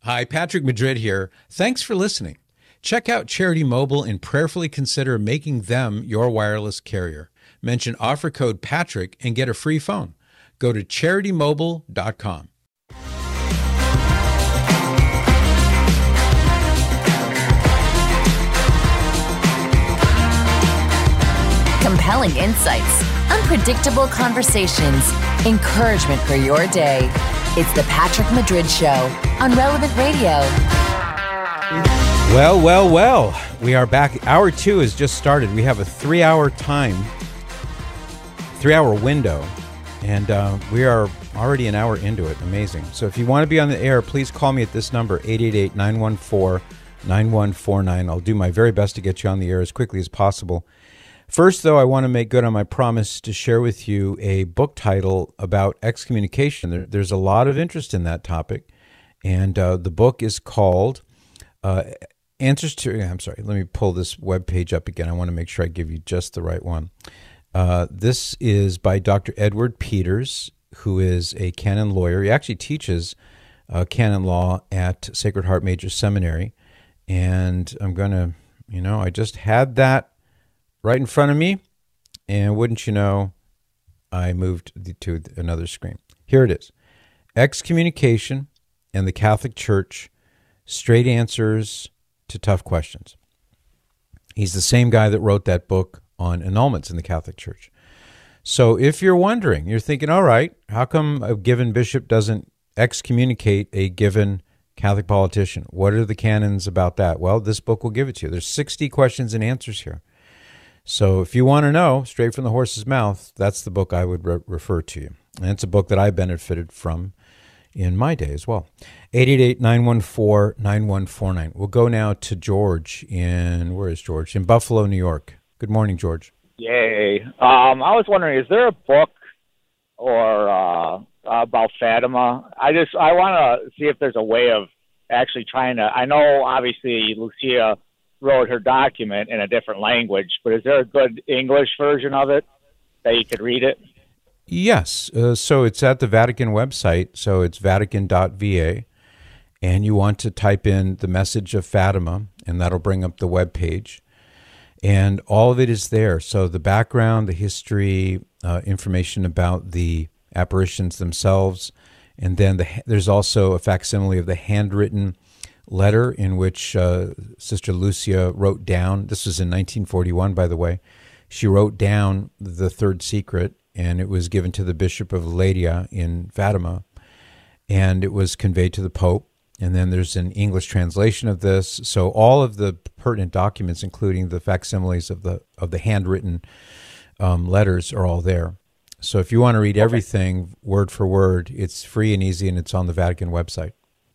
Hi, Patrick Madrid here. Thanks for listening. Check out Charity Mobile and prayerfully consider making them your wireless carrier. Mention offer code Patrick and get a free phone. Go to CharityMobile.com. Compelling insights, unpredictable conversations, encouragement for your day. It's the Patrick Madrid Show on Relevant Radio. Well. We are back. Hour 2 has just started. We have a 3-hour window, and we are already an hour into it. Amazing. So if you want to be on the air, please call me at this number, 888-914-9149. I'll do my very best to get you on the air as quickly as possible. First, though, I want to make good on my promise to share with you a book title about excommunication. There's a lot of interest in that topic, and the book is called Answers to... I'm sorry, let me pull this webpage up again. I want to make sure I give you just the right one. This is by Dr. Edward Peters, who is a canon lawyer. He actually teaches canon law at Sacred Heart Major Seminary, and I'm going to, I just had that right in front of me, and wouldn't you know, I moved to another screen. Here it is. Excommunication and the Catholic Church, Straight Answers to Tough Questions. He's the same guy that wrote that book on annulments in the Catholic Church. So if you're wondering, you're thinking, all right, how come a given bishop doesn't excommunicate a given Catholic politician? What are the canons about that? Well, this book will give it to you. There's 60 questions and answers here. So if you want to know straight from the horse's mouth, that's the book I would refer to you. And it's a book that I benefited from in my day as well. 888-914-9149. We'll go now to George where is George? In Buffalo, New York. Good morning, George. Yay. I was wondering, is there a book or about Fatima? I want to see if there's a way of actually trying to, I know obviously Lucia wrote her document in a different language, but is there a good English version of it that you could read it? Yes. So it's at the Vatican website. So it's vatican.va. And you want to type in the message of Fatima, and that'll bring up the web page. And all of it is there. So the background, the history, information about the apparitions themselves. And then there's also a facsimile of the handwritten letter in which Sister Lucia wrote down, this was in 1941, by the way, she wrote down the third secret, and it was given to the Bishop of Ladia in Fatima, and it was conveyed to the Pope. And then there's an English translation of this. So all of the pertinent documents, including the facsimiles of the handwritten letters, are all there. So if you want to read everything word for word, it's free and easy, and it's on the Vatican website.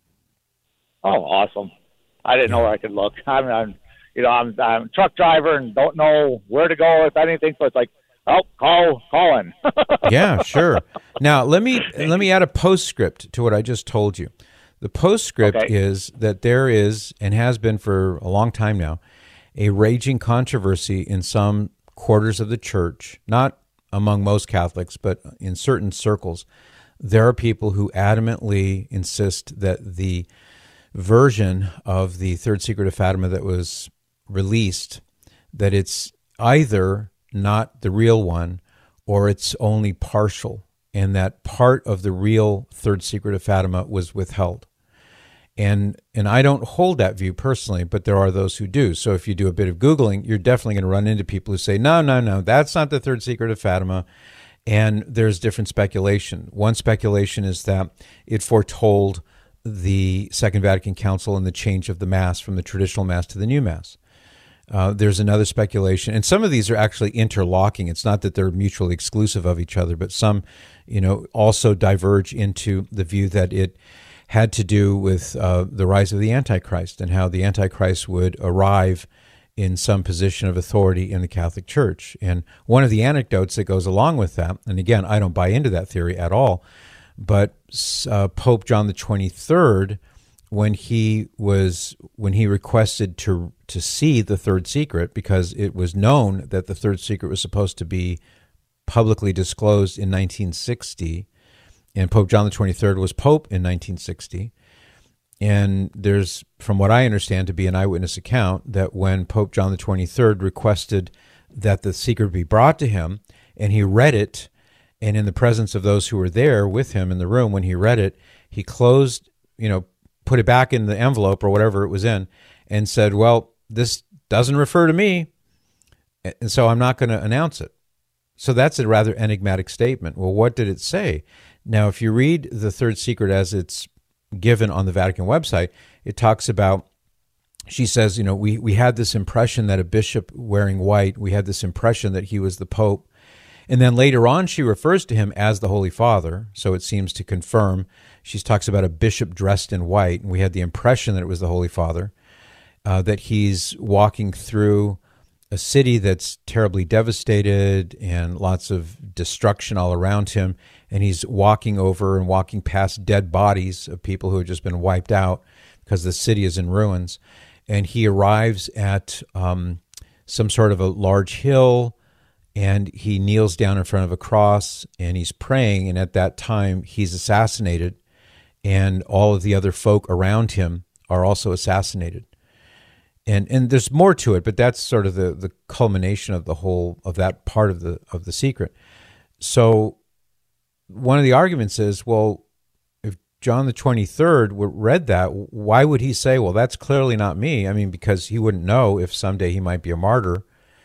Oh, awesome! I didn't know where I could look. I'm a truck driver and don't know where to go with anything. So it's like, call in. Yeah, sure. Now let me add a postscript to what I just told you. The postscript is that there is, and has been for a long time now, a raging controversy in some quarters of the church, not among most Catholics, but in certain circles. There are people who adamantly insist that the version of the third secret of Fatima that was released, that it's either not the real one or it's only partial, and that part of the real third secret of Fatima was withheld. And I don't hold that view personally, but there are those who do. So if you do a bit of Googling, you're definitely going to run into people who say, no, that's not the third secret of Fatima. And there's different speculation. One speculation is that it foretold the Second Vatican Council and the change of the Mass from the traditional Mass to the new Mass. There's another speculation, and some of these are actually interlocking. It's not that they're mutually exclusive of each other, but some, also diverge into the view that it had to do with the rise of the Antichrist and how the Antichrist would arrive in some position of authority in the Catholic Church. And one of the anecdotes that goes along with that, and again, I don't buy into that theory at all, but Pope John the 23rd, when he requested to see the third secret, because it was known that the third secret was supposed to be publicly disclosed in 1960, and Pope John the 23rd was Pope in 1960, And there's, from what I understand to be an eyewitness account, that when Pope John the 23rd requested that the secret be brought to him, and he read it, and in the presence of those who were there with him in the room, when he read it, he closed, put it back in the envelope or whatever it was in, and said, well, this doesn't refer to me, and so I'm not going to announce it. So that's a rather enigmatic statement. Well, what did it say? Now, if you read the third secret as it's given on the Vatican website, it talks about, she says, we had this impression that a bishop wearing white, we had this impression that he was the Pope. And then later on, she refers to him as the Holy Father. So it seems to confirm. She talks about a bishop dressed in white, and we had the impression that it was the Holy Father, that he's walking through a city that's terribly devastated and lots of destruction all around him. And he's walking over and walking past dead bodies of people who have just been wiped out because the city is in ruins. And he arrives at some sort of a large hill, and he kneels down in front of a cross, and he's praying. And at that time, he's assassinated, and all of the other folk around him are also assassinated. And there's more to it, but that's sort of the culmination of the whole of that part of the secret. So one of the arguments is, well, if John the 23rd read that, why would he say, well, that's clearly not me? I mean, because he wouldn't know if someday he might be a martyr.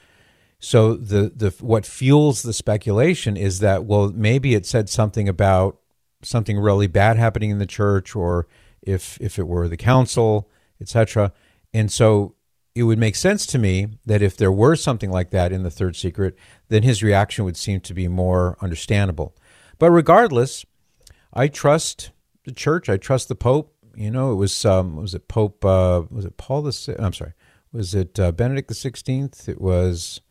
So the what fuels the speculation is that, well, maybe it said something about something really bad happening in the church, or if it were the council, etc. And so it would make sense to me that if there were something like that in the third secret, then his reaction would seem to be more understandable. But regardless, I trust the church. I trust the Pope. It was it Pope? Was it Paul the? I'm sorry. Was it Benedict the 16th? It was.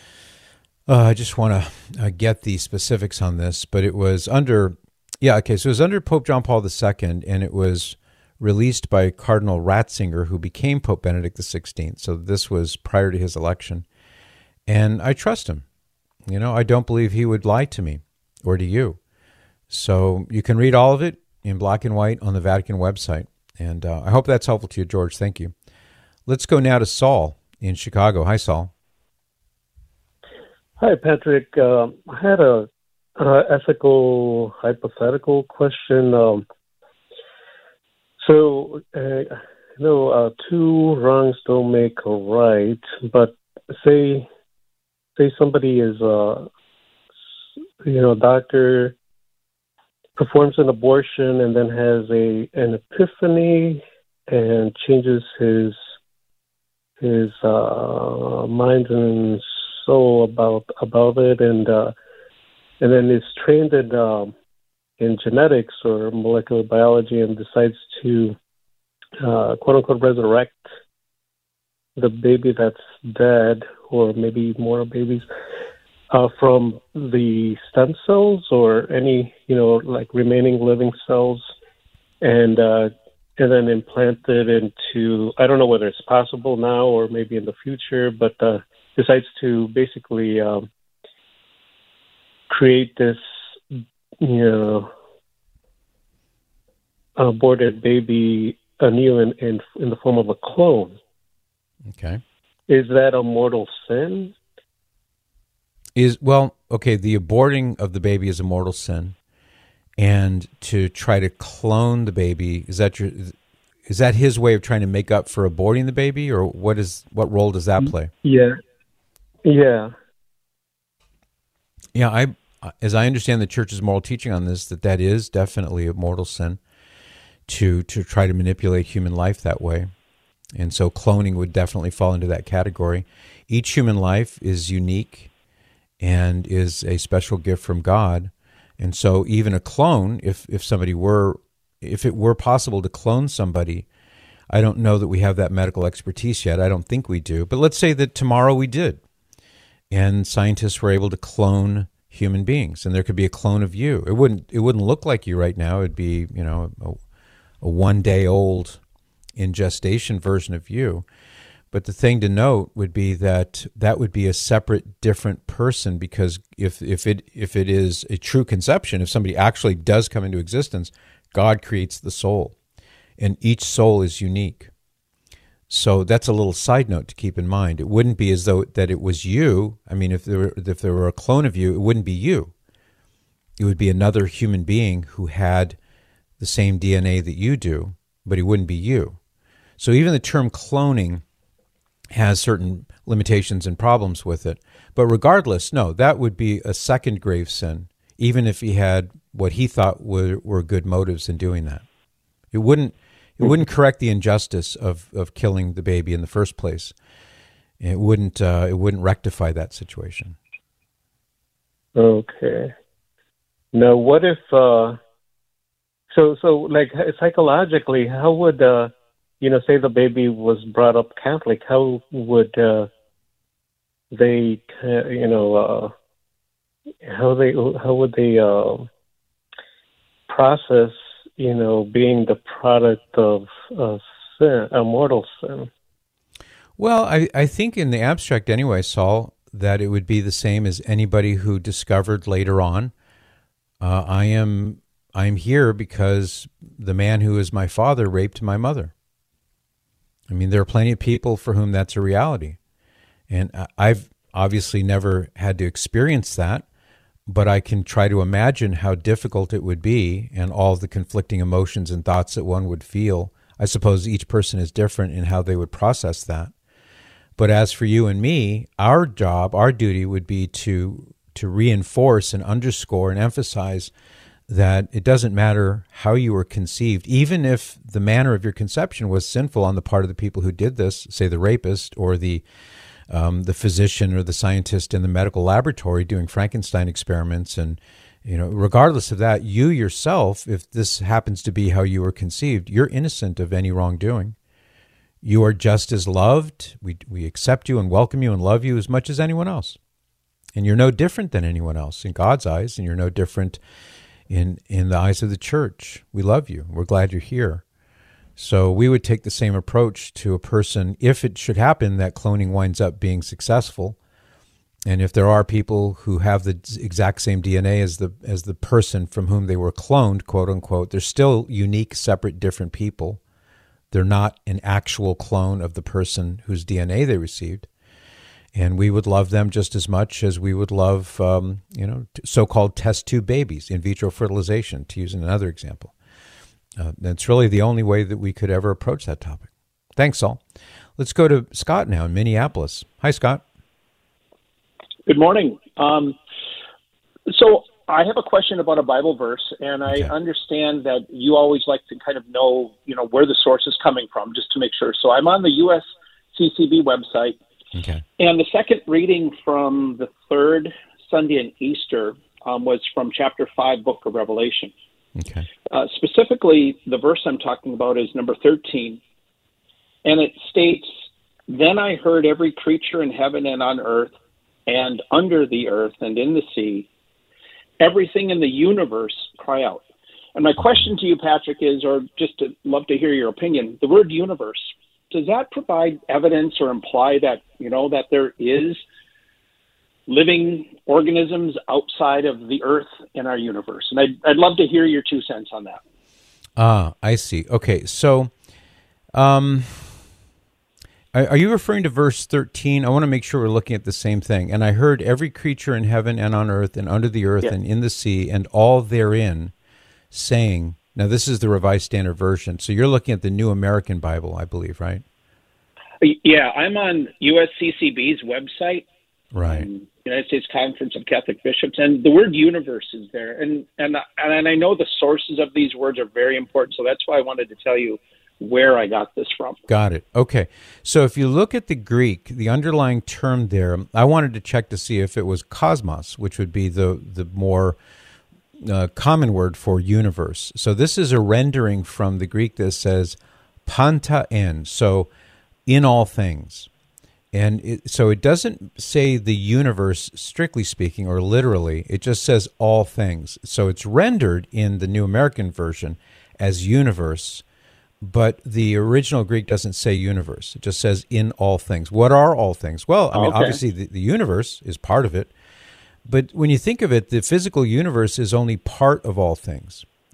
I just want to get the specifics on this, but it was under. Yeah. Okay. So it was under Pope John Paul II, and it was released by Cardinal Ratzinger, who became Pope Benedict XVI. So this was prior to his election. And I trust him. I don't believe he would lie to me or to you. So you can read all of it in black and white on the Vatican website. And I hope that's helpful to you, George. Thank you. Let's go now to Saul in Chicago. Hi, Saul. Hi, Patrick. I had a ethical hypothetical question. So, two wrongs don't make a right, but say somebody is, doctor performs an abortion and then has an epiphany and changes his mind and soul about it, and then is trained in genetics or molecular biology and decides to quote unquote resurrect the baby that's dead, or maybe more babies, from the stem cells or any remaining living cells, and then implant it into, I don't know whether it's possible now or maybe in the future, but decides to basically create this aborted baby anew in the form of a clone. Okay. Is that a mortal sin? The aborting of the baby is a mortal sin. And to try to clone the baby, is that his way of trying to make up for aborting the baby, or what role does that play? Yeah. Yeah. Yeah, as I understand the Church's moral teaching on this, that is definitely a mortal sin to try to manipulate human life that way. And so cloning would definitely fall into that category. Each human life is unique and is a special gift from God. And so even a clone, if it were possible to clone somebody, I don't know that we have that medical expertise yet. I don't think we do. But let's say that tomorrow we did, and scientists were able to clone human beings, and there could be a clone of you. It wouldn't look like you right now. It'd be, a 1 day old in gestation version of you. But the thing to note would be that would be a separate, different person, because if it is a true conception, if somebody actually does come into existence, God creates the soul. and each soul is unique. So that's a little side note to keep in mind. It wouldn't be as though that it was you. I mean, if there were a clone of you, it wouldn't be you. It would be another human being who had the same DNA that you do, but it wouldn't be you. So even the term cloning has certain limitations and problems with it. But regardless, no, that would be a second grave sin, even if he had what he thought were good motives in doing that. It wouldn't correct the injustice of killing the baby in the first place. It wouldn't rectify that situation. Okay. Now, what if so like psychologically, how would say the baby was brought up Catholic? How would they how would they process being the product of sin, a mortal sin? Well, I think in the abstract anyway, Saul, that it would be the same as anybody who discovered later on, I'm here because the man who is my father raped my mother. I mean, there are plenty of people for whom that's a reality. And I've obviously never had to experience that, but I can try to imagine how difficult it would be and all the conflicting emotions and thoughts that one would feel. I suppose each person is different in how they would process that. But as for you and me, our job, our duty would be to reinforce and underscore and emphasize that it doesn't matter how you were conceived, even if the manner of your conception was sinful on the part of the people who did this, say the rapist or the physician or the scientist in the medical laboratory doing Frankenstein experiments. And, regardless of that, you yourself, if this happens to be how you were conceived, you're innocent of any wrongdoing. You are just as loved. We accept you and welcome you and love you as much as anyone else. And you're no different than anyone else in God's eyes, and you're no different in the eyes of the church. We love you. We're glad you're here. So we would take the same approach to a person if it should happen that cloning winds up being successful. And if there are people who have the exact same DNA as the person from whom they were cloned, quote unquote, they're still unique, separate, different people. They're not an actual clone of the person whose DNA they received. And we would love them just as much as we would love, so-called test tube babies, in vitro fertilization, to use another example. That's really the only way that we could ever approach that topic. Thanks, Saul. Let's go to Scott now in Minneapolis. Hi, Scott. Good morning. So I have a question about a Bible verse, and I understand that you always like to kind of know, where the source is coming from, just to make sure. So I'm on the USCCB website. Okay. And the second reading from the third Sunday in Easter was from chapter 5, book of Revelation. Okay. Specifically, the verse I'm talking about is number 13. And it states, "Then I heard every creature in heaven and on earth and under the earth and in the sea, everything in the universe cry out." And my question to you, Patrick, is, or just to love to hear your opinion, the word universe, does that provide evidence or imply that, that there is living organisms outside of the earth in our universe? And I'd love to hear your 2 cents on that. I see. Okay, so are you referring to verse 13? I want to make sure we're looking at the same thing. "And I heard every creature in heaven and on earth and under the earth and in the sea and all therein saying," now this is the Revised Standard Version, so you're looking at the New American Bible, I believe, right? Yeah, I'm on USCCB's website. Right. United States Conference of Catholic Bishops, and the word universe is there. And I know the sources of these words are very important, so that's why I wanted to tell you where I got this from. Got it. Okay. So if you look at the Greek, the underlying term there, I wanted to check to see if it was cosmos, which would be the more common word for universe. So this is a rendering from the Greek that says panta en, so in all things. And so it doesn't say the universe, strictly speaking, or literally. It just says all things. So it's rendered in the New American Version as universe, but the original Greek doesn't say universe. It just says in all things. What are all things? Well, I mean, obviously the universe is part of it. But when you think of it, the physical universe is only part of all things,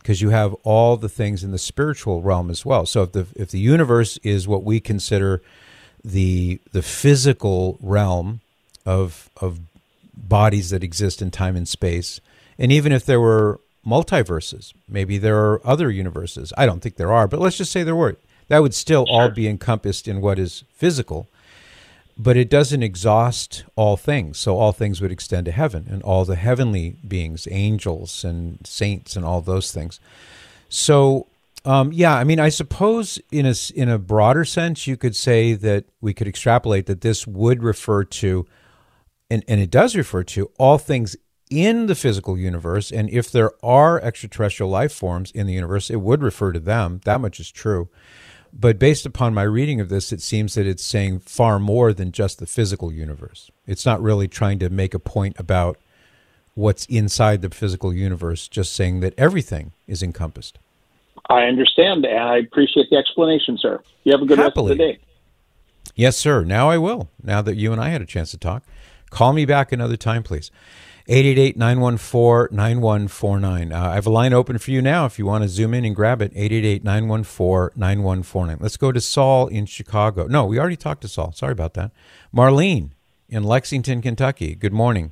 because you have all the things in the spiritual realm as well. So if the universe is what we consider the physical realm of bodies that exist in time and space, and even if there were multiverses, maybe there are other universes. I don't think there are, but let's just say there were. That would still all be encompassed in what is physical, but it doesn't exhaust all things. So all things would extend to heaven and all the heavenly beings, angels and saints and all those things. So, I mean, I suppose in a broader sense, you could say that we could extrapolate that this would refer to, and it does refer to, all things in the physical universe. And if there are extraterrestrial life forms in the universe, it would refer to them. That much is true. But based upon my reading of this, it seems that it's saying far more than just the physical universe. It's not really trying to make a point about what's inside the physical universe, just saying that everything is encompassed. I understand, and I appreciate the explanation, sir. You have a good rest of the day. Yes, sir. Now I will, now that you and I had a chance to talk. Call me back another time, please. 888-914-9149. I have a line open for you now if you want to zoom in and grab it, 888-914-9149. Let's go to Saul in Chicago. No, we already talked to Saul. Sorry about that. Marlene in Lexington, Kentucky. Good morning.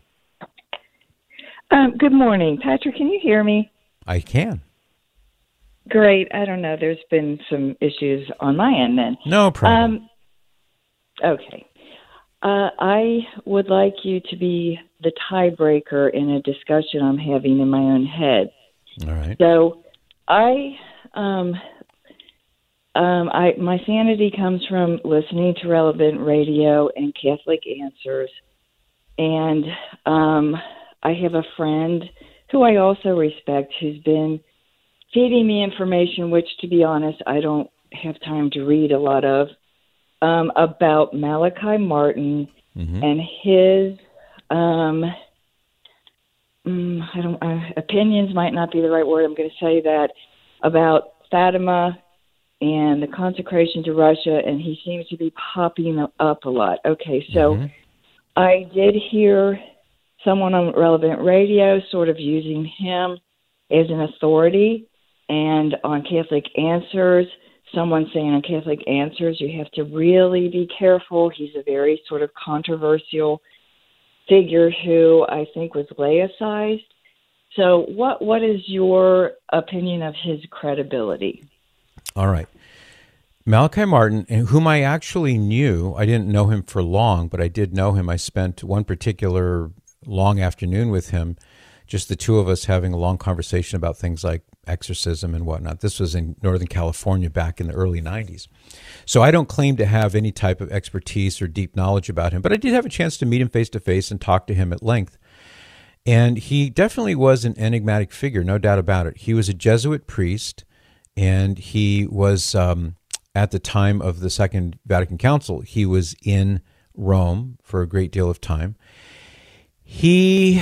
Good morning. Patrick, can you hear me? I can. Great. I don't know. There's been some issues on my end then. No problem. Okay. I would like you to be the tiebreaker in a discussion I'm having in my own head. All right. So my sanity comes from listening to Relevant Radio and Catholic Answers. And I have a friend who I also respect who's been feeding me information, which, to be honest, I don't have time to read a lot of, about Malachi Martin and his opinions might not be the right word. I'm going to say that about Fatima and the consecration to Russia, and he seems to be popping up a lot. Okay, so I did hear someone on Relevant Radio sort of using him as an authority, and on Catholic Answers, someone saying on Catholic Answers, you have to really be careful. He's a very sort of controversial figure who I think was laicized. So what is your opinion of his credibility? All right. Malachi Martin, whom I actually knew, I didn't know him for long, but I did know him. I spent one particular long afternoon with him, just the two of us having a long conversation about things like exorcism and whatnot. This was in Northern California back in the early 90s. So I don't claim to have any type of expertise or deep knowledge about him, but I did have a chance to meet him face to face and talk to him at length. And he definitely was an enigmatic figure, no doubt about it. He was a Jesuit priest, and he was, at the time of the Second Vatican Council, he was in Rome for a great deal of time. He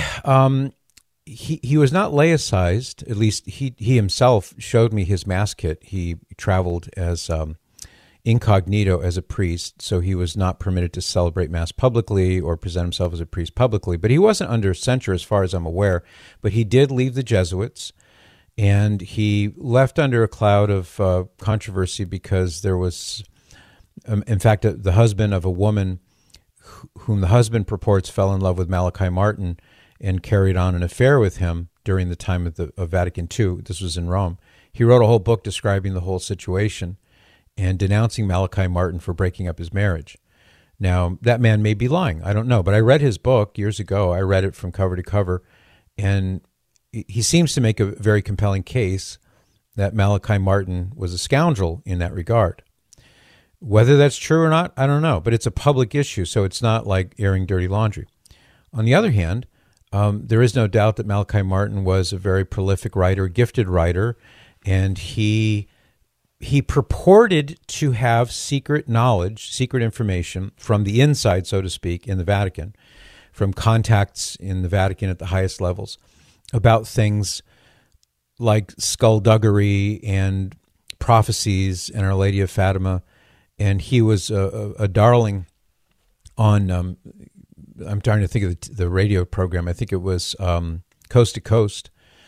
was not laicized, at least he himself showed me his mass kit. He traveled as incognito as a priest, so he was not permitted to celebrate Mass publicly or present himself as a priest publicly. But he wasn't under censure as far as I'm aware. But he did leave the Jesuits, and he left under a cloud of controversy because there was, in fact, the husband of a woman whom the husband purports fell in love with Malachi Martin and carried on an affair with him during the time of Vatican II. This was in Rome. He wrote a whole book describing the whole situation and denouncing Malachi Martin for breaking up his marriage. Now, that man may be lying. I don't know. But I read his book years ago. I read it from cover to cover. And he seems to make a very compelling case that Malachi Martin was a scoundrel in that regard. Whether that's true or not, I don't know. But it's a public issue, so it's not like airing dirty laundry. On the other hand, there is no doubt that Malachi Martin was a very prolific writer, gifted writer, and he purported to have secret knowledge, secret information from the inside, so to speak, in the Vatican, from contacts in the Vatican at the highest levels, about things like skullduggery and prophecies and Our Lady of Fatima. And he was a darling on, I'm trying to think of the radio program. I think it was Coast to Coast.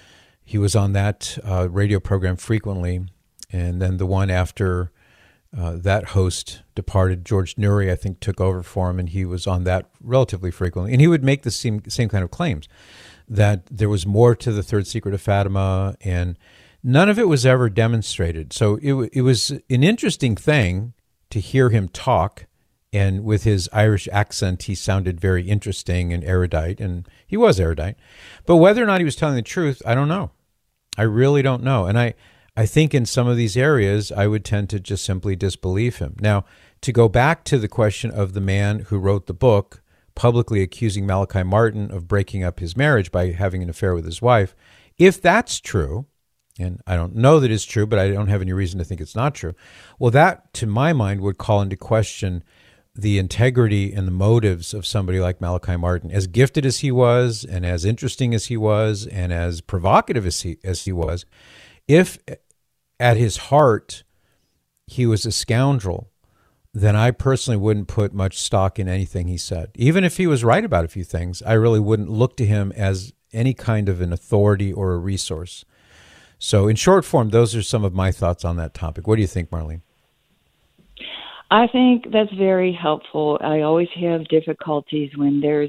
He was on that radio program frequently, and then the one after that host departed, George Noory, I think, took over for him, and he was on that relatively frequently. And he would make the same kind of claims, that there was more to the third secret of Fatima, and none of it was ever demonstrated. So it was an interesting thing to hear him talk, and with his Irish accent, he sounded very interesting and erudite, and he was erudite. But whether or not he was telling the truth, I don't know. I really don't know. And I think in some of these areas, I would tend to just simply disbelieve him. Now, to go back to the question of the man who wrote the book, publicly accusing Malachi Martin of breaking up his marriage by having an affair with his wife, if that's true, and I don't know that it's true, but I don't have any reason to think it's not true, well, that, to my mind, would call into question the integrity and the motives of somebody like Malachi Martin. As gifted as he was, and as interesting as he was, and as provocative as he was, if at his heart he was a scoundrel, then I personally wouldn't put much stock in anything he said. Even if he was right about a few things, I really wouldn't look to him as any kind of an authority or a resource. So in short form, those are some of my thoughts on that topic. What do you think, Marlene? I think that's very helpful. I always have difficulties when there's,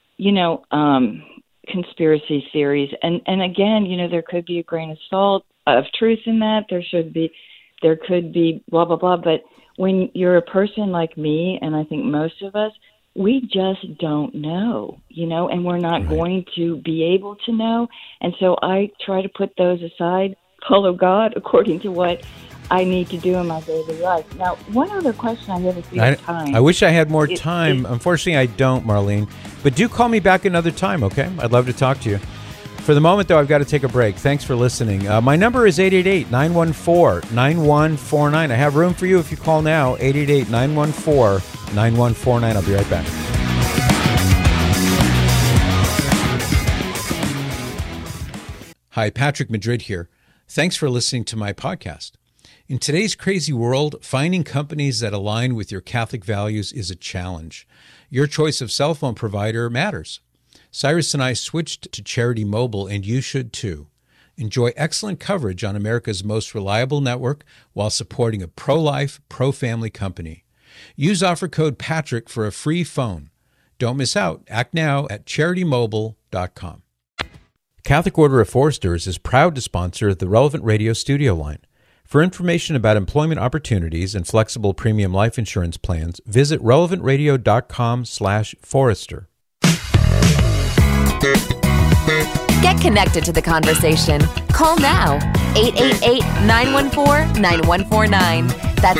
conspiracy theories. And again, there could be a grain of salt of truth in that. There could be blah, blah, blah. But when you're a person like me, and I think most of us, we just don't know, and we're not going to be able to know. And so I try to put those aside, follow God according to what I need to do in my daily life. Now, one other question I have if you have time. I wish I had more time. Unfortunately, I don't, Marlene. But do call me back another time, okay? I'd love to talk to you. For the moment, though, I've got to take a break. Thanks for listening. My number is 888-914-9149. I have room for you if you call now, 888-914-9149. I'll be right back. Hi, Patrick Madrid here. Thanks for listening to my podcast. In today's crazy world, finding companies that align with your Catholic values is a challenge. Your choice of cell phone provider matters. Cyrus and I switched to Charity Mobile, and you should too. Enjoy excellent coverage on America's most reliable network while supporting a pro-life, pro-family company. Use offer code PATRICK for a free phone. Don't miss out. Act now at CharityMobile.com. Catholic Order of Foresters is proud to sponsor the Relevant Radio studio line. For information about employment opportunities and flexible premium life insurance plans, visit relevantradio.com/forester. Get connected to the conversation. Call now. 888-914-9149. That's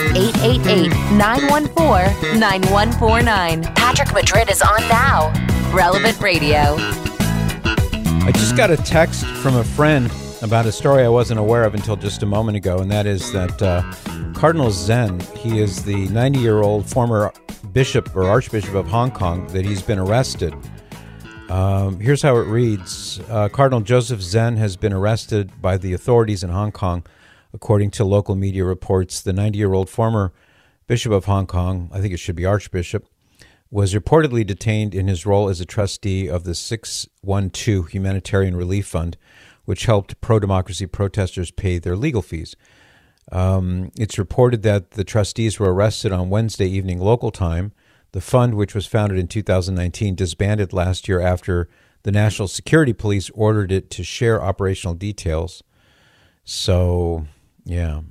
888-914-9149. Patrick Madrid is on now. Relevant Radio. I just got a text from a friend about a story I wasn't aware of until just a moment ago, and that is that Cardinal Zen, he is the 90-year-old former bishop or archbishop of Hong Kong, that he's been arrested. Here's how it reads. Cardinal Joseph Zen has been arrested by the authorities in Hong Kong. According to local media reports, the 90-year-old former bishop of Hong Kong, I think it should be archbishop, was reportedly detained in his role as a trustee of the 612 Humanitarian Relief Fund, which helped pro-democracy protesters pay their legal fees. It's reported that the trustees were arrested on Wednesday evening local time. The fund, which was founded in 2019, disbanded last year after the National Security Police ordered it to share operational details. So, yeah.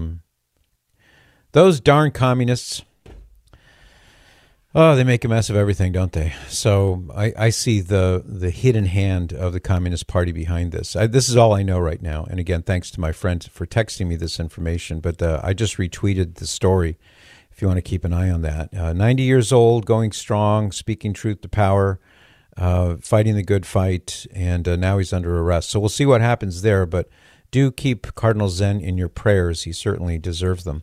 Those darn communists, they make a mess of everything, don't they? So I see the hidden hand of the Communist Party behind this. This is all I know right now. And again, thanks to my friend for texting me this information. But I just retweeted the story if you want to keep an eye on that. 90 years old, going strong, speaking truth to power, fighting the good fight, and now he's under arrest. So we'll see what happens there, but do keep Cardinal Zen in your prayers. He certainly deserves them.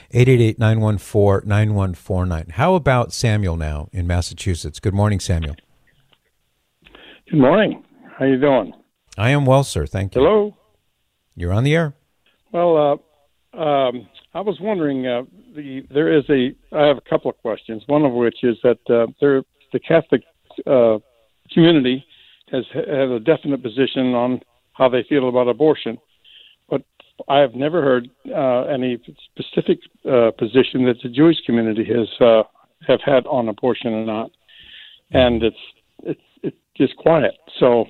888-914-9149. How about Samuel now in Massachusetts? Good morning, Samuel. Good morning. How you doing? I am well, sir. Thank you. Hello? You're on the air. Well, I was wondering, I have a couple of questions, one of which is that the Catholic community has a definite position on how they feel about abortion. But I have never heard any specific position that the Jewish community have had on abortion or not, and it's just quiet. So,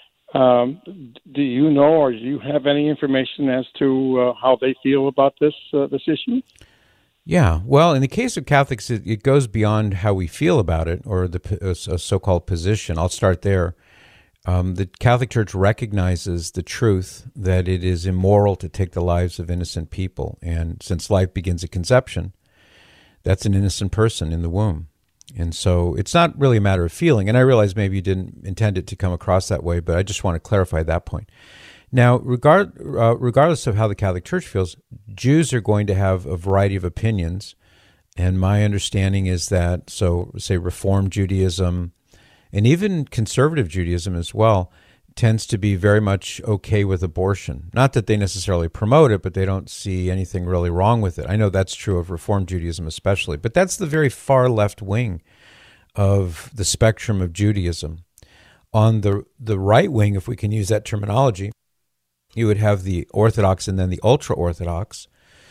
do you know, or do you have any information as to how they feel about this issue? Yeah, well, in the case of Catholics, it goes beyond how we feel about it, or the so-called position. I'll start there. The Catholic Church recognizes the truth that it is immoral to take the lives of innocent people. And since life begins at conception, that's an innocent person in the womb. And so it's not really a matter of feeling. And I realize maybe you didn't intend it to come across that way, but I just want to clarify that point. Now, regardless of how the Catholic Church feels, Jews are going to have a variety of opinions. And my understanding is that, so say Reform Judaism, and even conservative Judaism as well, tends to be very much okay with abortion. Not that they necessarily promote it, but they don't see anything really wrong with it. I know that's true of Reform Judaism especially, but that's the very far left wing of the spectrum of Judaism. On the right wing, if we can use that terminology, you would have the Orthodox and then the ultra-Orthodox.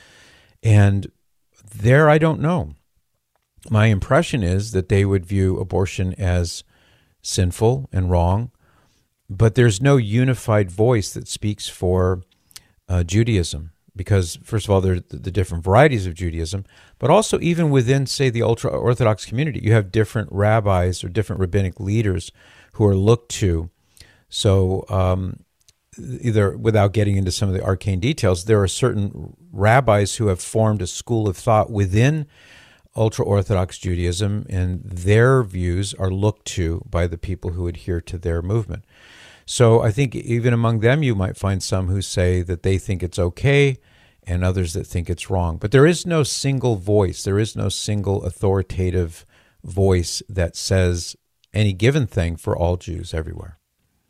And there, I don't know. My impression is that they would view abortion as sinful and wrong, but there's no unified voice that speaks for Judaism, because, first of all, there are the different varieties of Judaism, but also even within, say, the ultra-Orthodox community, you have different rabbis or different rabbinic leaders who are looked to. So either, without getting into some of the arcane details, there are certain rabbis who have formed a school of thought within ultra-Orthodox Judaism, and their views are looked to by the people who adhere to their movement. So I think even among them, you might find some who say that they think it's okay and others that think it's wrong. But there is no single voice. There is no single authoritative voice that says any given thing for all Jews everywhere.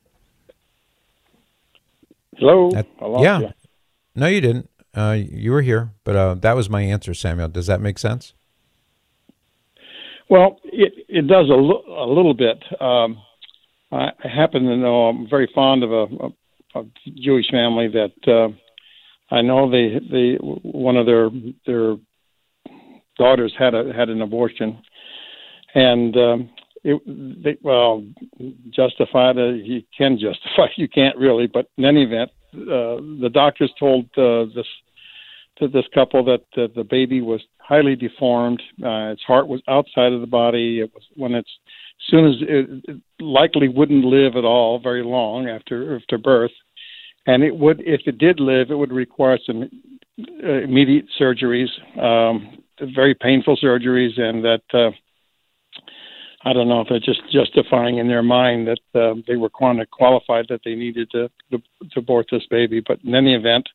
Hello? Yeah. You. No, you didn't. You were here, but that was my answer, Samuel. Does that make sense? Well, it does a little bit. I happen to know, I'm very fond of a Jewish family that I know they one of their daughters had an abortion, and justify it. You can justify it. You can't really, but in any event, the doctors told this couple that the baby was highly deformed. Its heart was outside of the body. It was soon as it likely wouldn't live at all very long after birth, and it would, if it did live, it would require some immediate surgeries, very painful surgeries, and that I don't know if they're just justifying in their mind that they were qualified that they needed to abort this baby, but in any event.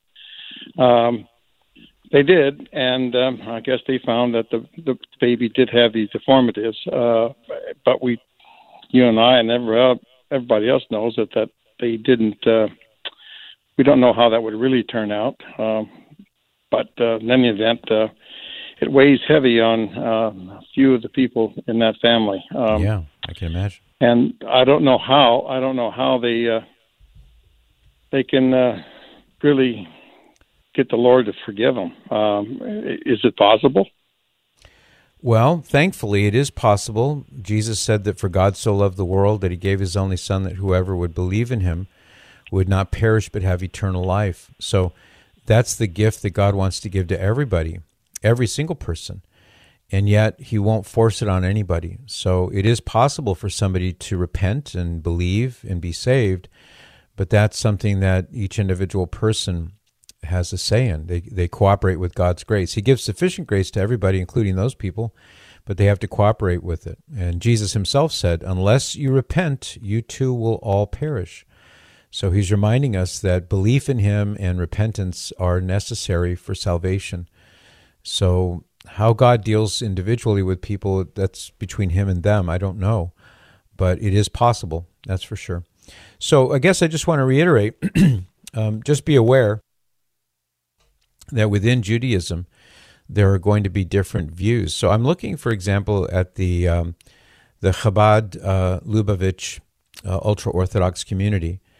They did, and I guess they found that the baby did have these deformities. But you and I, and everybody else knows that they didn't. We don't know how that would really turn out. But in any event, it weighs heavy on a few of the people in that family. Yeah, I can imagine. And I don't know how they can really get the Lord to forgive them. Is it possible? Well, thankfully, it is possible. Jesus said that for God so loved the world that he gave his only Son, that whoever would believe in him would not perish but have eternal life. So that's the gift that God wants to give to everybody, every single person. And yet he won't force it on anybody. So it is possible for somebody to repent and believe and be saved, but that's something that each individual person has a say in. They cooperate with God's grace. He gives sufficient grace to everybody, including those people, but they have to cooperate with it. And Jesus himself said, unless you repent, you too will all perish. So he's reminding us that belief in him and repentance are necessary for salvation. So how God deals individually with people, that's between him and them, I don't know. But it is possible, that's for sure. So I guess I just want to reiterate, just be aware that within Judaism, there are going to be different views. So I'm looking, for example, at the Chabad Lubavitch ultra-Orthodox community,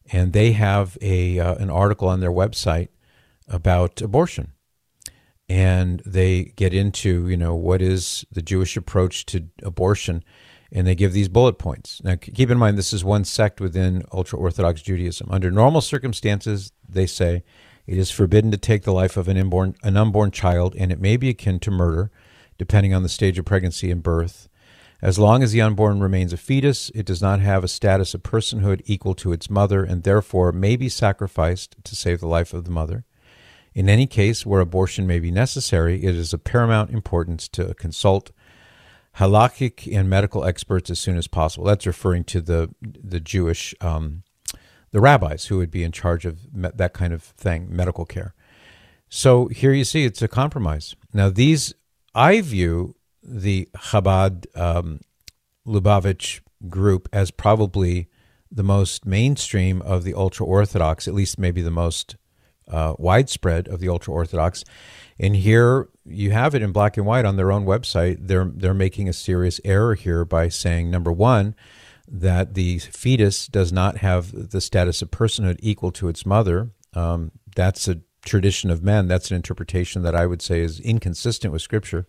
and they have an article on their website about abortion. And they get into, what is the Jewish approach to abortion, and they give these bullet points. Now, keep in mind, this is one sect within ultra-Orthodox Judaism. Under normal circumstances, they say, it is forbidden to take the life of an unborn child, and it may be akin to murder, depending on the stage of pregnancy and birth. As long as the unborn remains a fetus, it does not have a status of personhood equal to its mother, and therefore may be sacrificed to save the life of the mother. In any case where abortion may be necessary, it is of paramount importance to consult halakhic and medical experts as soon as possible. That's referring to the Jewish, the rabbis who would be in charge of that kind of thing, medical care. So here you see it's a compromise. Now I view the Chabad Lubavitch group as probably the most mainstream of the ultra-Orthodox, at least maybe the most widespread of the ultra-Orthodox. And here you have it in black and white on their own website. They're making a serious error here by saying, number one, that the fetus does not have the status of personhood equal to its mother. That's a tradition of men. That's an interpretation that I would say is inconsistent with Scripture.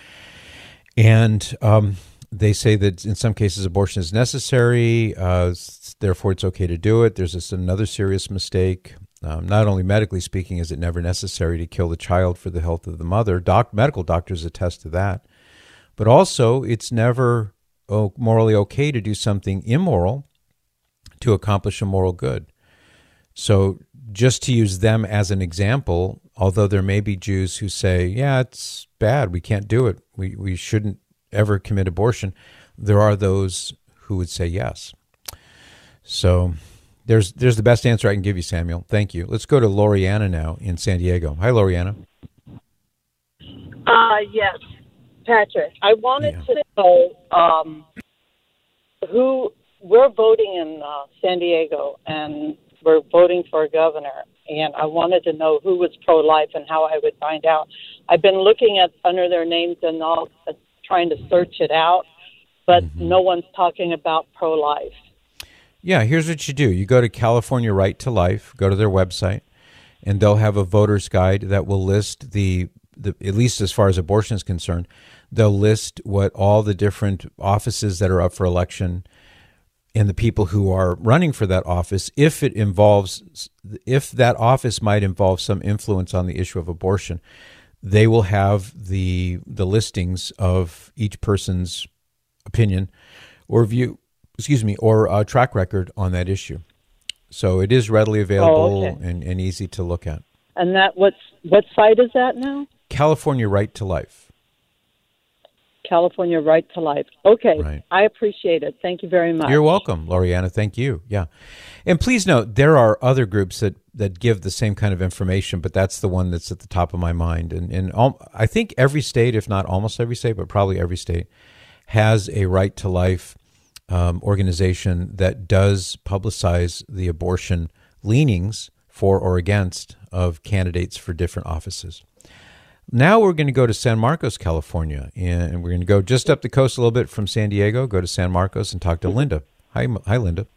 And they say that in some cases abortion is necessary, therefore it's okay to do it. There's another serious mistake. Not only medically speaking is it never necessary to kill the child for the health of the mother. Medical doctors attest to that. But also it's never morally okay to do something immoral to accomplish a moral good. So just to use them as an example, although there may be Jews who say, yeah, it's bad, we can't do it, we shouldn't ever commit abortion, there are those who would say yes. So there's the best answer I can give you, Samuel. Thank you. Let's go to Loriana now in San Diego. Hi, Loriana. Yes, Patrick. I wanted to know who we're voting in San Diego, and we're voting for a governor, and I wanted to know who was pro-life and how I would find out. I've been looking at under their names and all, trying to search it out, but no one's talking about pro-life. Yeah, here's what you do. You go to California Right to Life, go to their website, and they'll have a voter's guide that will list the at least as far as abortion is concerned, they'll list what all the different offices that are up for election and the people who are running for that office, if that office might involve some influence on the issue of abortion, they will have the listings of each person's opinion or view, or track record on that issue. So it is readily available and easy to look at. And that what site is that now? California Right to Life. California Right to Life. Okay, right. I appreciate it. Thank you very much. You're welcome, Loriana. Thank you. Yeah. And please note, there are other groups that give the same kind of information, but that's the one that's at the top of my mind. And I think every state, if not almost every state, but probably every state, has a Right to Life organization that does publicize the abortion leanings for or against of candidates for different offices. Now we're going to go to San Marcos, California, and we're going to go just up the coast a little bit from San Diego, go to San Marcos and talk to Linda. Hi, Linda.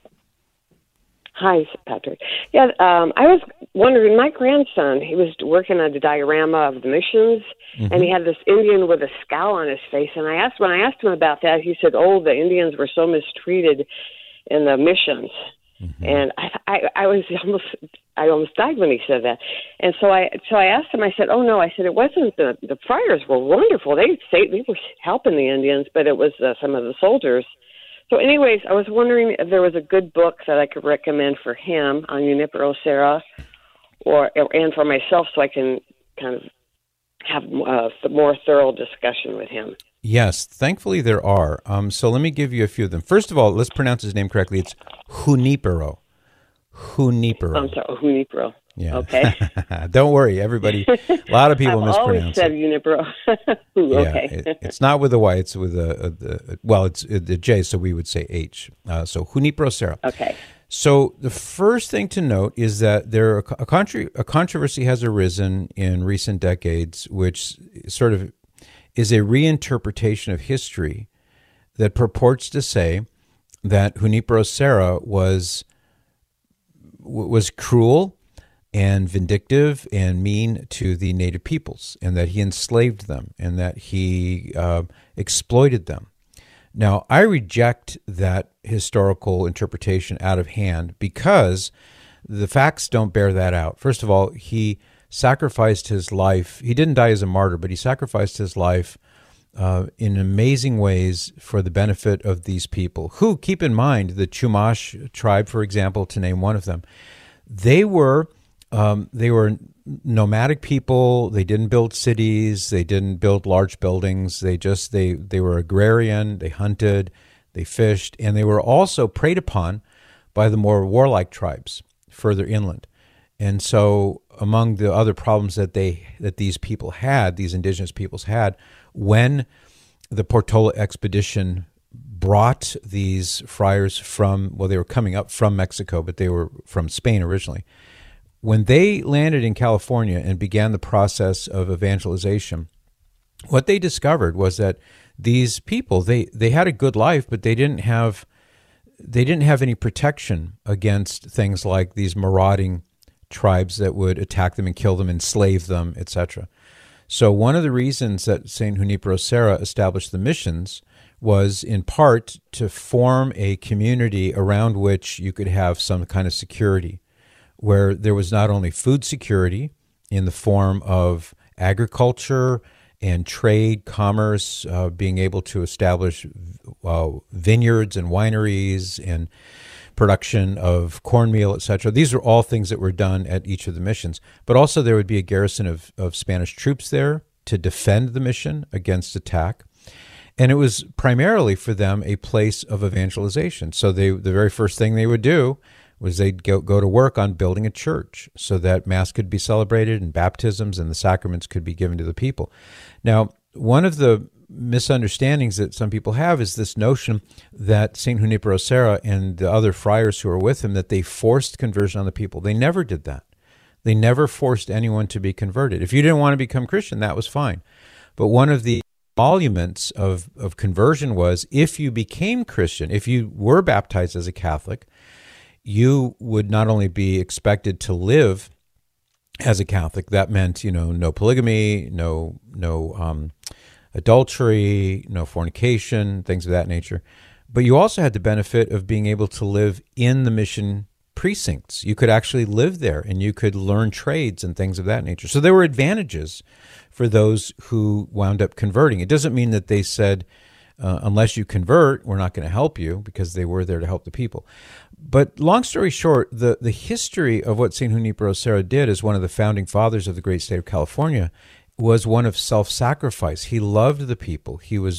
Hi, Patrick. Yeah, I was wondering, my grandson, he was working on the diorama of the missions, and he had this Indian with a scowl on his face, and when I asked him about that, he said, the Indians were so mistreated in the missions. And I almost died when he said that. And so I asked him, I said, oh no, I said, it wasn't the friars were wonderful. They were helping the Indians, but it was some of the soldiers. So anyways, I was wondering if there was a good book that I could recommend for him on Junipero Serra and for myself, so I can kind of have a more thorough discussion with him. Yes, thankfully there are. So let me give you a few of them. First of all, let's pronounce his name correctly. It's Junipero. I'm sorry, Junipero. Yeah. Okay. Don't worry, everybody. A lot of people mispronounce it. I've always said Junipero. Okay. Yeah, it's not with a Y. It's with it's the J, so we would say H. So Junipero Serra. Okay. So the first thing to note is that a controversy has arisen in recent decades, which sort of is a reinterpretation of history that purports to say that Junipero Serra was was cruel and vindictive and mean to the native peoples, and that he enslaved them, and that he exploited them. Now, I reject that historical interpretation out of hand because the facts don't bear that out. First of all, he sacrificed his life. He didn't die as a martyr, but he sacrificed his life in amazing ways for the benefit of these people who, keep in mind, the Chumash tribe, for example, to name one of them, they were nomadic people. They didn't build cities. They didn't build large buildings. They were agrarian. They hunted, they fished, and they were also preyed upon by the more warlike tribes further inland. And so among the other problems that these people had, these indigenous peoples had, when the Portola expedition brought these friars they were coming up from Mexico, but they were from Spain originally. When they landed in California and began the process of evangelization, what they discovered was that these people, they had a good life, but they didn't have any protection against things like these marauding tribes that would attack them and kill them, enslave them, etc. So one of the reasons that St. Junipero Serra established the missions was in part to form a community around which you could have some kind of security, where there was not only food security in the form of agriculture and trade, commerce, being able to establish vineyards and wineries and production of cornmeal, etc. These are all things that were done at each of the missions. But also there would be a garrison of Spanish troops there to defend the mission against attack. And it was primarily for them a place of evangelization. So the very first thing they would do was they'd go to work on building a church so that Mass could be celebrated and baptisms and the sacraments could be given to the people. Now, one of the misunderstandings that some people have is this notion that St. Junipero Serra and the other friars who were with him, that they forced conversion on the people. They never did that. They never forced anyone to be converted. If you didn't want to become Christian, that was fine. But one of the emoluments of conversion was if you became Christian, if you were baptized as a Catholic, you would not only be expected to live as a Catholic, that meant, no polygamy, no adultery, no fornication, things of that nature. But you also had the benefit of being able to live in the mission precincts. You could actually live there and you could learn trades and things of that nature. So there were advantages for those who wound up converting. It doesn't mean that they said, unless you convert, we're not going to help you, because they were there to help the people. But long story short, the history of what St. Junipero Serra did as one of the founding fathers of the great state of California was one of self-sacrifice. He loved the people.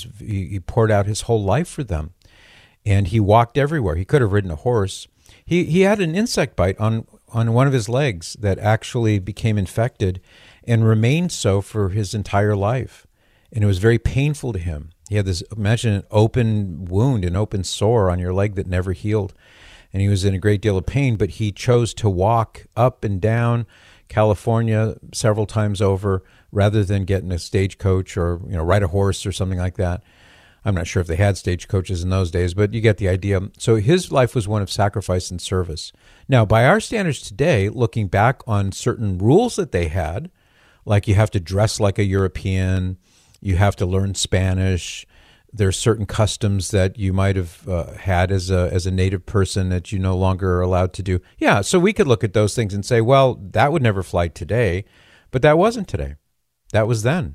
He poured out his whole life for them, and he walked everywhere. He could have ridden a horse. He had an insect bite on one of his legs that actually became infected and remained so for his entire life, and it was very painful to him. He had this, imagine an open wound, an open sore on your leg that never healed, and he was in a great deal of pain, but he chose to walk up and down California several times over rather than get in a stagecoach or ride a horse or something like that. I'm not sure if they had stagecoaches in those days, but you get the idea. So his life was one of sacrifice and service. Now, by our standards today, looking back on certain rules that they had, like you have to dress like a European, you have to learn Spanish, there's certain customs that you might have had as a native person that you no longer are allowed to do. Yeah, so we could look at those things and say, well, that would never fly today, but that wasn't today. That was then.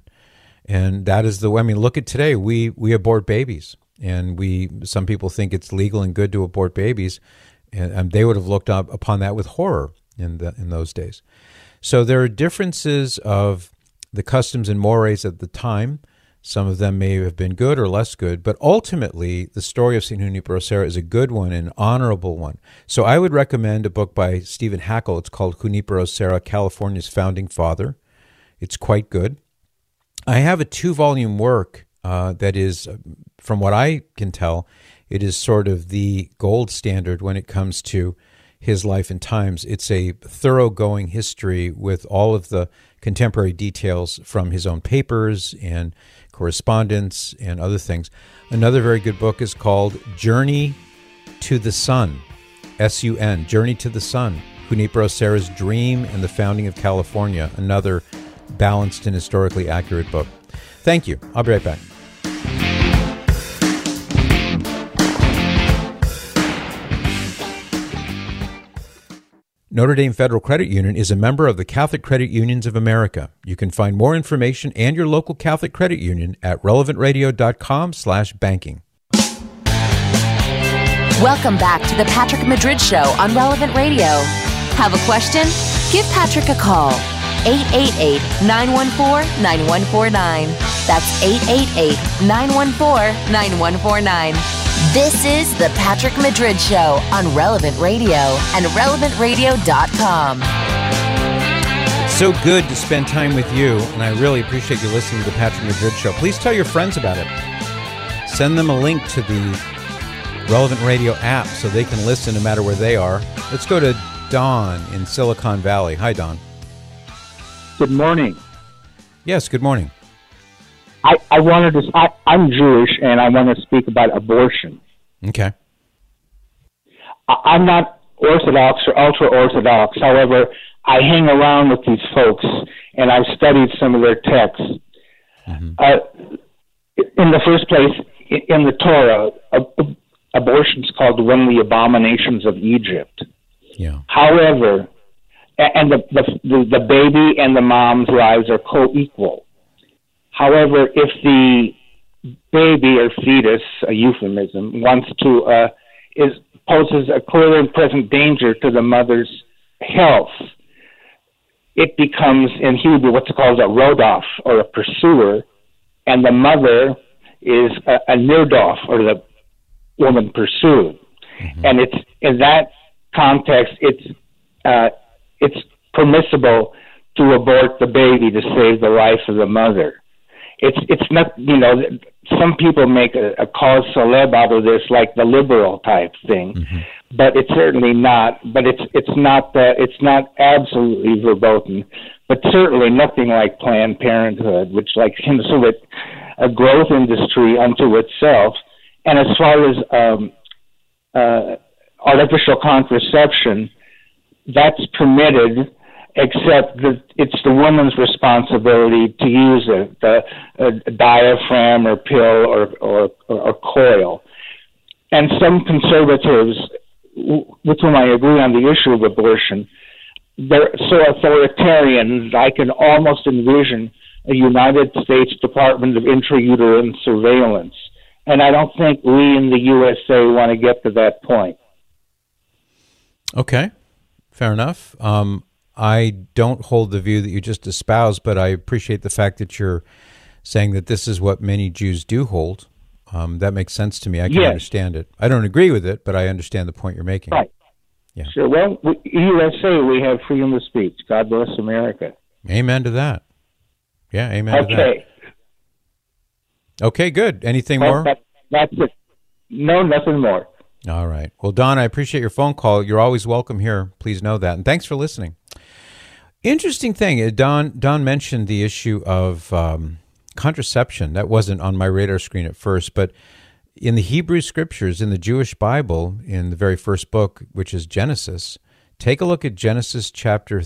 And that is the way, look at today. We abort babies, and some people think it's legal and good to abort babies, and they would have looked upon that with horror in those days. So there are differences of the customs and mores at the time. Some of them may have been good or less good, but ultimately the story of St. Junipero Serra is a good one, an honorable one. So I would recommend a book by Stephen Hackle. It's called Junipero Serra, California's Founding Father. It's quite good. I have a 2-volume work that is, from what I can tell, it is sort of the gold standard when it comes to his life and times. It's a thoroughgoing history with all of the contemporary details from his own papers and correspondence and other things. Another very good book is called Journey to the Sun, S-U-N, Journey to the Sun. Junipero Serra's Dream and the Founding of California, another balanced and historically accurate book. Thank you. I'll be right back. Notre Dame Federal Credit Union is a member of the Catholic Credit Unions of America. You can find more information and your local Catholic Credit Union at relevantradio.com/banking. Welcome back to the Patrick Madrid Show on Relevant Radio. Have a question? Give Patrick a call. 888-914-9149. That's 888-914-9149. This is the Patrick Madrid Show on Relevant Radio and relevantradio.com. It's so good to spend time with you, and I really appreciate you listening to the Patrick Madrid Show. Please tell your friends about it. Send them a link to the Relevant Radio app so they can listen no matter where they are. Let's go to Don in Silicon Valley. Hi, Don. Good morning. Yes, good morning. I'm Jewish, and I want to speak about abortion. Okay. I'm not Orthodox or ultra-Orthodox. However, I hang around with these folks, and I've studied some of their texts. Mm-hmm. In the first place, in the Torah, abortion is called one of the abominations of Egypt. Yeah. However, and the baby and the mom's lives are co-equal. However, if the baby or fetus, a euphemism, wants to poses a clear and present danger to the mother's health, it becomes in Hebrew what's called a rodaf, or a pursuer, and the mother is a nirdof, or the woman pursued. Mm-hmm. And it's in that context, it's permissible to abort the baby to save the life of the mother. It's not, some people make a cause célèbre out of this, like the liberal type thing, mm-hmm. but it's certainly not. But it's not absolutely verboten, but certainly nothing like Planned Parenthood, which considered a growth industry unto itself. And as far as artificial contraception, that's permitted, except that it's the woman's responsibility to use a diaphragm or pill or coil. And some conservatives, with whom I agree on the issue of abortion, they're so authoritarian that I can almost envision a United States Department of Intrauterine Surveillance. And I don't think we in the USA want to get to that point. Okay, fair enough. I don't hold the view that you just espoused, but I appreciate the fact that you're saying that this is what many Jews do hold. That makes sense to me. I can understand it. I don't agree with it, but I understand the point you're making. Right. Yeah. Sure. Well, USA, we have freedom of speech. God bless America. Amen to that. Yeah, amen to that. Okay, good. Anything more? That's it. No, nothing more. All right. Well, Don, I appreciate your phone call. You're always welcome here. Please know that. And thanks for listening. Interesting thing, Don mentioned the issue of contraception. That wasn't on my radar screen at first, but in the Hebrew Scriptures, in the Jewish Bible, in the very first book, which is Genesis, take a look at Genesis chapter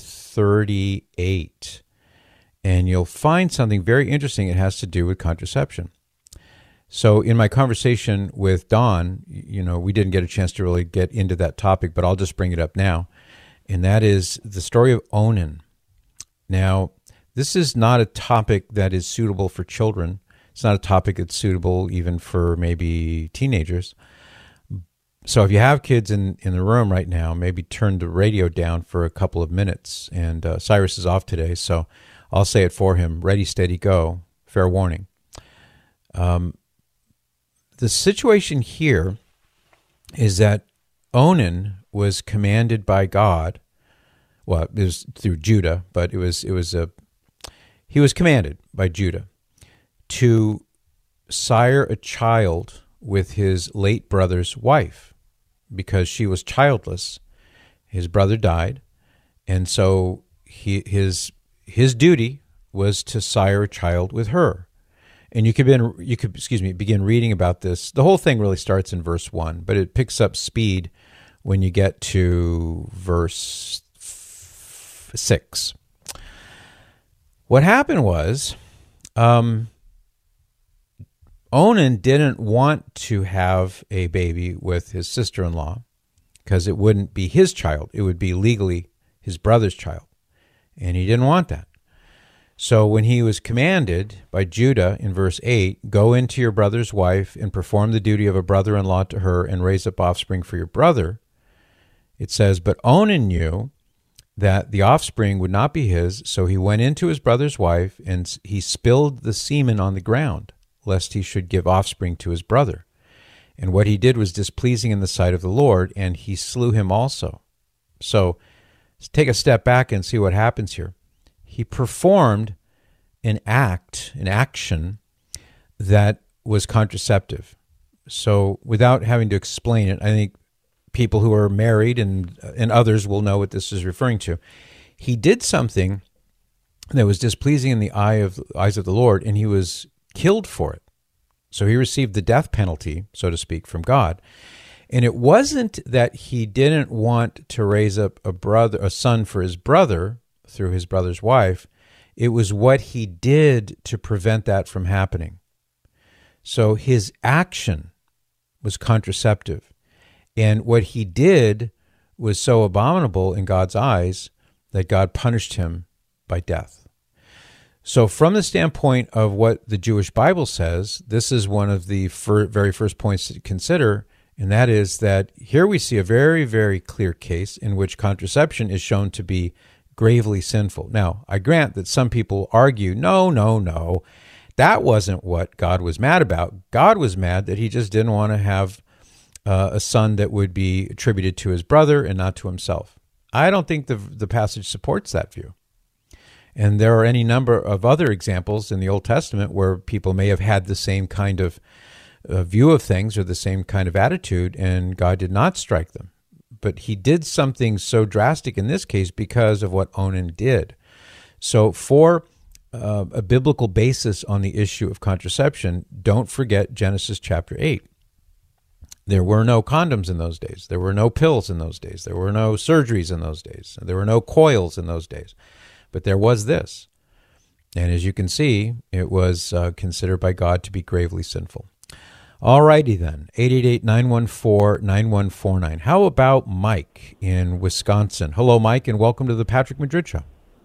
38, and you'll find something very interesting. It has to do with contraception. So in my conversation with Don, we didn't get a chance to really get into that topic, but I'll just bring it up now, and that is the story of Onan. Now, this is not a topic that is suitable for children. It's not a topic that's suitable even for maybe teenagers. So if you have kids in the room right now, maybe turn the radio down for a couple of minutes. And Cyrus is off today, so I'll say it for him. Ready, steady, go. Fair warning. The situation here is that Onan was commanded by God. Well, it was through Judah, but he was commanded by Judah to sire a child with his late brother's wife because she was childless. His brother died, and so his duty was to sire a child with her. And you could begin reading about this. The whole thing really starts in verse 1, but it picks up speed when you get to verse 6. What happened was Onan didn't want to have a baby with his sister-in-law because it wouldn't be his child. It would be legally his brother's child. And he didn't want that. So when he was commanded by Judah in verse 8, go into your brother's wife and perform the duty of a brother-in-law to her and raise up offspring for your brother, it says, but Onan knew that the offspring would not be his, so he went into his brother's wife and he spilled the semen on the ground, lest he should give offspring to his brother. And what he did was displeasing in the sight of the Lord, and he slew him also. So let's take a step back and see what happens here. He performed an action that was contraceptive. So without having to explain it, I think people who are married and others will know what this is referring to. He did something that was displeasing in the eyes of the Lord, and he was killed for it. So he received the death penalty, so to speak, from God. And it wasn't that he didn't want to raise up a son for his brother through his brother's wife. It was what he did to prevent that from happening. So his action was contraceptive. And what he did was so abominable in God's eyes that God punished him by death. So from the standpoint of what the Jewish Bible says, this is one of the very first points to consider, and that is that here we see a very, very clear case in which contraception is shown to be gravely sinful. Now, I grant that some people argue, no, that wasn't what God was mad about. God was mad that he just didn't want to have a son that would be attributed to his brother and not to himself. I don't think the passage supports that view. And there are any number of other examples in the Old Testament where people may have had the same kind of view of things or the same kind of attitude, and God did not strike them. But he did something so drastic in this case because of what Onan did. So for a biblical basis on the issue of contraception, don't forget Genesis chapter 8. There were no condoms in those days. There were no pills in those days. There were no surgeries in those days. There were no coils in those days. But there was this. And as you can see, it was considered by God to be gravely sinful. All righty then, 888-914-9149. How about Mike in Wisconsin? Hello, Mike, and welcome to the Patrick Madrid Show.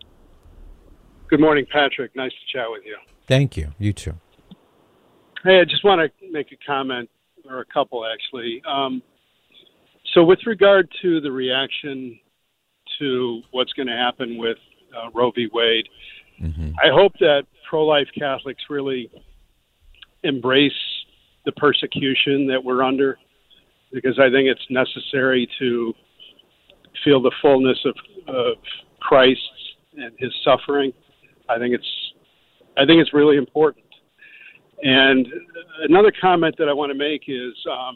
Good morning, Patrick. Nice to chat with you. Thank you. You too. Hey, I just want to make a comment, or a couple, actually. So with regard to the reaction to what's going to happen with Roe v. Wade, I hope that pro-life Catholics really embrace the persecution that we're under, because I think it's necessary to feel the fullness of Christ and his suffering. I think it's really important. And another comment that I want to make is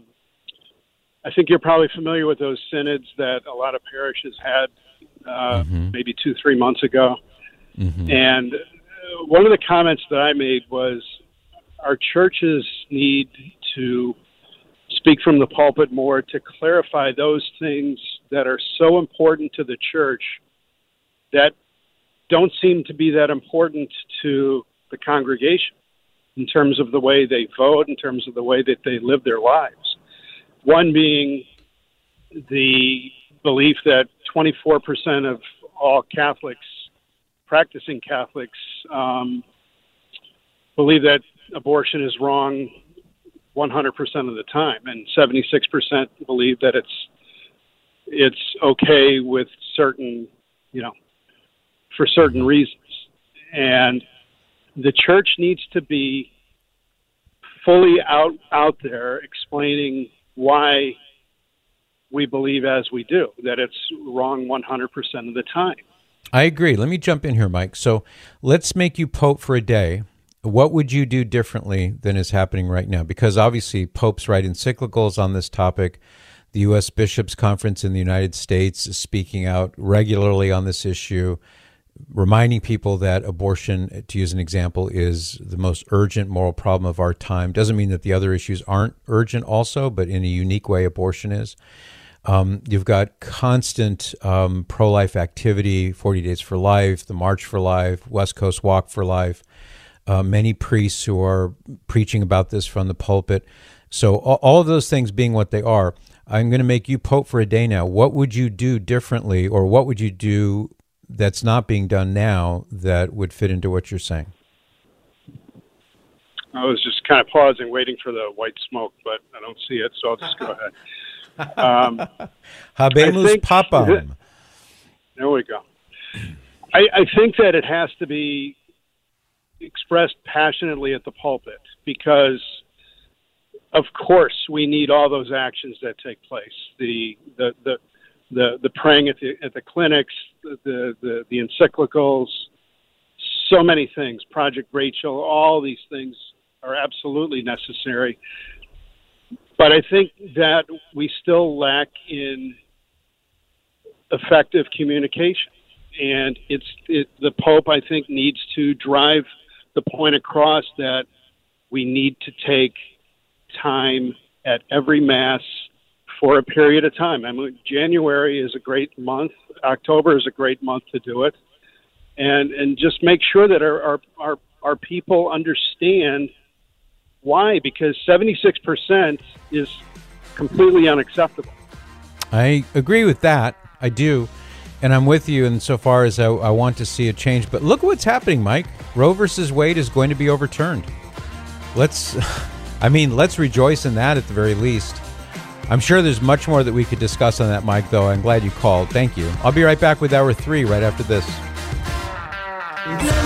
I think you're probably familiar with those synods that a lot of parishes had maybe 2-3 months ago. And one of the comments that I made was our churches need to speak from the pulpit more to clarify those things that are so important to the church that don't seem to be that important to the congregation in terms of the way they vote, in terms of the way that they live their lives. One being the belief that 24% of all Catholics, practicing Catholics, believe that abortion is wrong 100% of the time, and 76% believe that it's okay with certain, for certain reasons. And the church needs to be fully out there explaining why we believe as we do, that it's wrong 100% of the time. I agree. Let me jump in here, Mike. So let's make you Pope for a day. What would you do differently than is happening right now? Because obviously popes write encyclicals on this topic. The U.S. Bishops' Conference in the United States is speaking out regularly on this issue, reminding people that abortion, to use an example, is the most urgent moral problem of our time. Doesn't mean that the other issues aren't urgent also, but in a unique way, abortion is. You've got constant pro-life activity, 40 Days for Life, the March for Life, West Coast Walk for Life, many priests who are preaching about this from the pulpit. So all of those things being what they are, I'm going to make you Pope for a day now. What would you do differently, or what would you do that's not being done now that would fit into what you're saying? I was just kind of pausing, waiting for the white smoke, but I don't see it, so I'll just go ahead. Habemus Papam. There we go. I think that it has to be expressed passionately at the pulpit, because of course we need all those actions that take place. The praying at the clinics, the encyclicals, so many things, Project Rachel, all these things are absolutely necessary. But I think that we still lack in effective communication. And the Pope, I think, needs to drive the point across that we need to take time at every Mass for a period of time. I mean, January is a great month. October is a great month to do it. And just make sure that our people understand why, because 76% is completely unacceptable. I agree with that. I do. And I'm with you insofar as I want to see a change. But look what's happening, Mike. Roe versus Wade is going to be overturned. Let's rejoice in that at the very least. I'm sure there's much more that we could discuss on that, Mike, though. I'm glad you called. Thank you. I'll be right back with Hour 3 right after this.